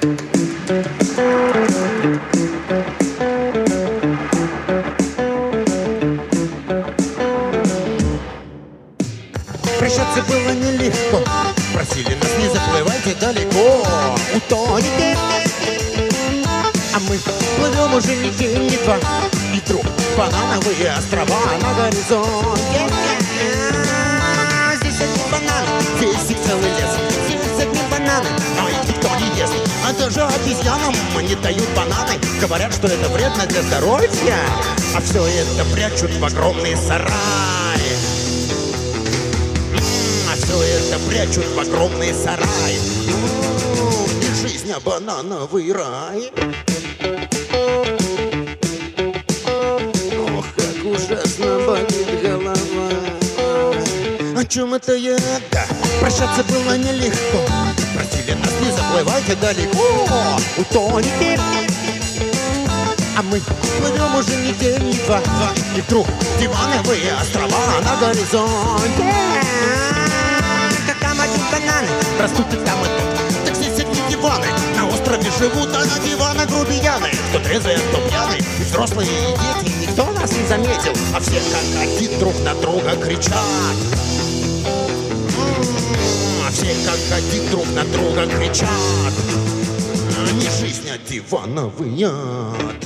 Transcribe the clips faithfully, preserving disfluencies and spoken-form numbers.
Прощаться было нелегко, просили нас не заплывайте далеко, утоните. А мы плывем уже не день, не два, и вдруг банановые острова на горизонте. Здесь одни бананы, здесь их целый лес. Здесь одни бананы, но их никто не ест. А даже обезьянам не дают бананы. Говорят, что это вредно для здоровья, а все это прячут в огромный сарай. А все это прячут в огромный сарай. Не жизнь, а банановый рай. Ох, как ужасно болит голова. О чем это я? Да, прощаться было нелегко. Просили нас не заплывайте далеко, утоните. А мы плывем уже не день, не два, и вдруг дивановые острова на горизонте. Как там один банан, растут и там и тут. Так здесь одни диваны, на острове живут, а на диванах грубияны. Кто трезвый, а кто пьяный, и взрослые, и дети. Никто нас не заметил, а все как один друг на друга кричат. А все как один друг на друга кричат. Не жизнь, а дивановый ад.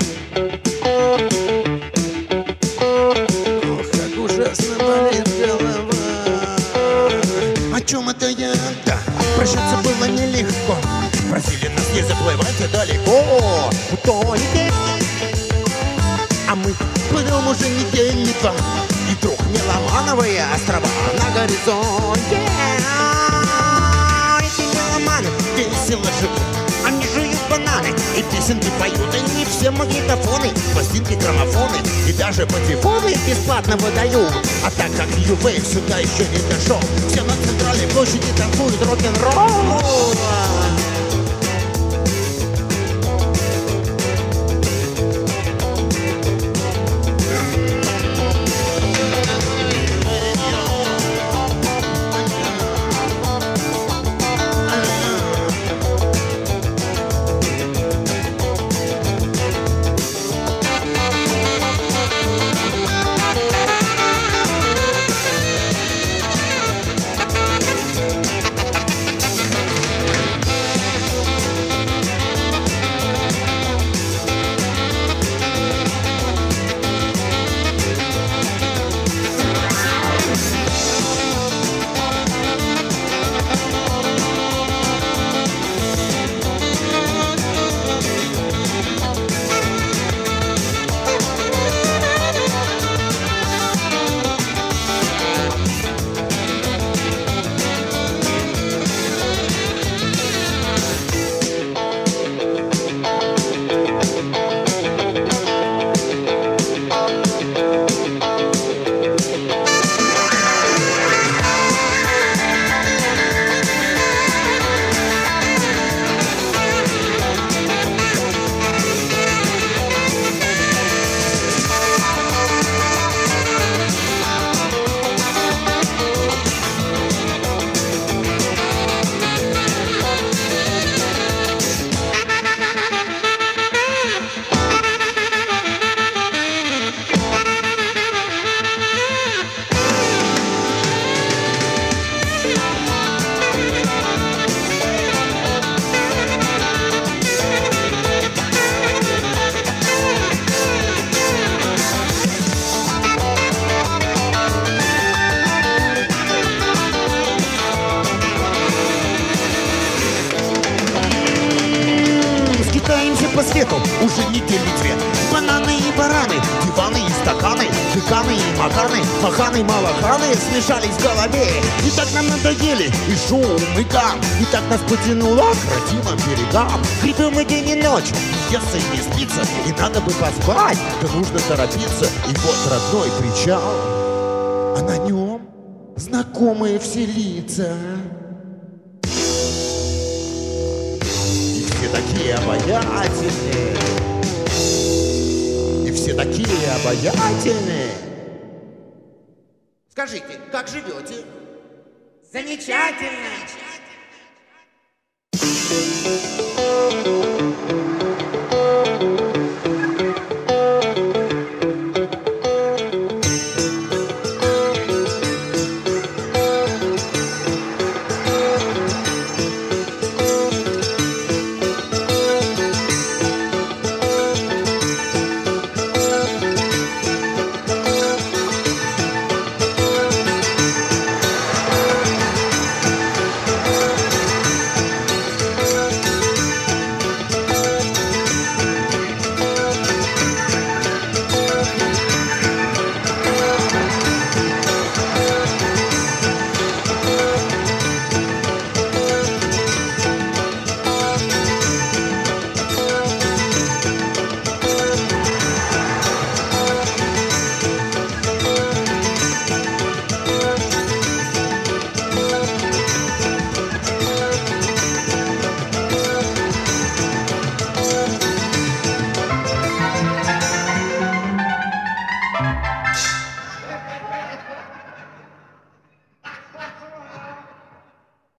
Ох, как ужасно болит голова. О чем это я? Да, прощаться было нелегко. Просили нас не заплывайте далеко, утоните. А мы плывем уже не день, не два, и вдруг меломановые острова на горизонте. Эти меломаны весело живут, они жуют бананы и песенки поют. И не все магнитофоны, пластинки, граммофоны и даже патефоны бесплатно выдают. А так как Ю-Вейв сюда еще не дошел, все на центральной площади танцуют рок-н-ролл. По свету уже недели две. Бананы и бараны, диваны и стаканы, деканы и маканы, маханы, малаханы смешались в голове. И так нам надоели и шум, и гам, и так нас потянуло к родимым берегам. Гребем и день, и ночь, и естся, и не спится, и надо бы поспать, да нужно торопиться. И вот родной причал, а на нем знакомые все лица. Все такие обаятельные, и все такие обаятельные. Скажите, как живете? Замечательно!